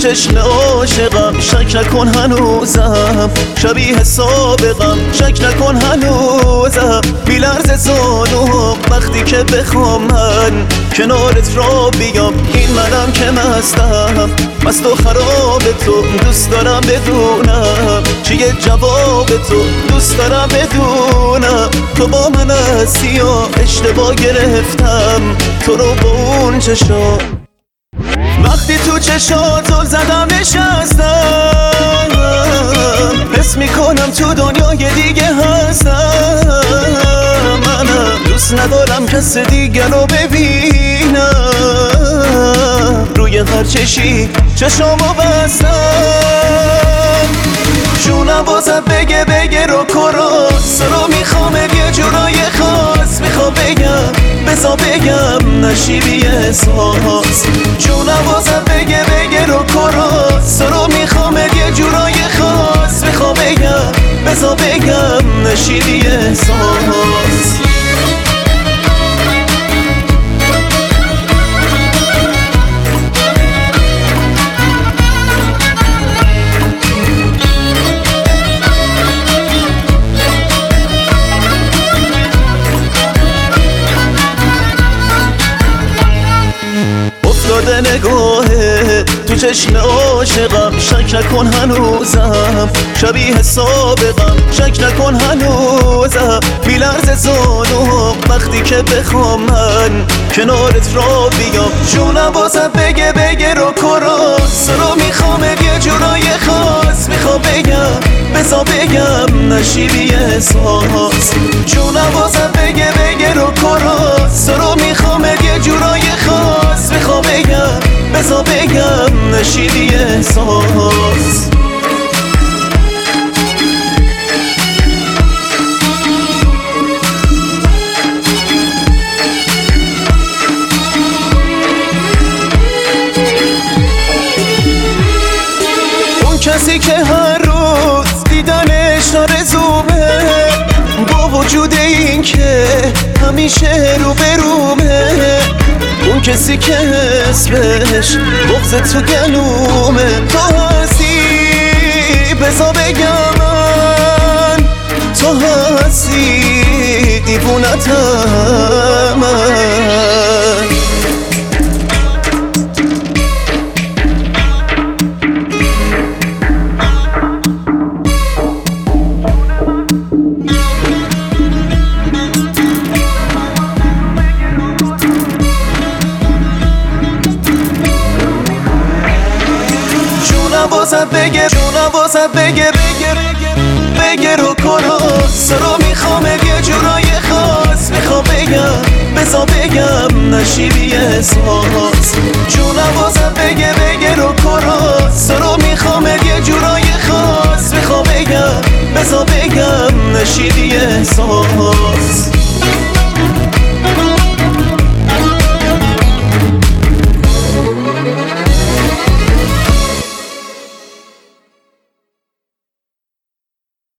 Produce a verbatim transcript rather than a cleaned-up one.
چشم عاشقم، شک نکن هنوزم شبیه سابقم، شک نکن هنوزم بیلرز زانوم وقتی که بخوام من کنارت را بیام. این منم که مستم، مست و خراب تو، دوست دارم بدونم چیه جواب تو، دوست دارم بدونم تو با من هستی یا اشتباه گرفتم تو رو با اون چشم. وقتی تو چشاتو زدم نشستم، حس میکنم تو دنیای دیگه هستم. منم دوست ندارم کس دیگه رو ببینم، روی هر چشی چشامو بستم. جونم بازت بگه بگه رو کراس رو میخوام یه جورای خاص، میخوام بگم بزا بگم نشیبی احساس. جونم بازت بگه بگه رو کراس رو میخوام یه جورای خاص، میخوام بگم بزا بگم نشیبی احساس. افتاده نگاهه تو چشم عاشقم، شک نکن هنوزم شبیه سابقم، شک نکن هنوزم بیلرز زانوم وقتی که بخوام من کنارت را بیام. جونم بازت بگه بگه رو کراس رو میخوام یه جورای خاص، میخوام بگم بزا بگم نشیبی احساس. جونم بازت بگه بگه رو کراس رو میخوام یه جورای خاص، میخوام بگم بزا بگم نشیبی احساس. اون کسی که هر روز دیدنش آرزومه، با وجود این که همیشه رو برومه. اون کسی که اسمش بغض تو گلومه، تو هستی بزا بگم من، تو هستی دیوونتم من. بازت بگه جونم بازت بگه بگه بگه رو کراس رو میخوام یه جورای خاص، میخوام بگم بزا بگم نشیبی احساس. جونم بازت بگه بگه رو کراس رو میخوام یه جورای خاص، میخوام بگم بزا بگم نشیبی احساس.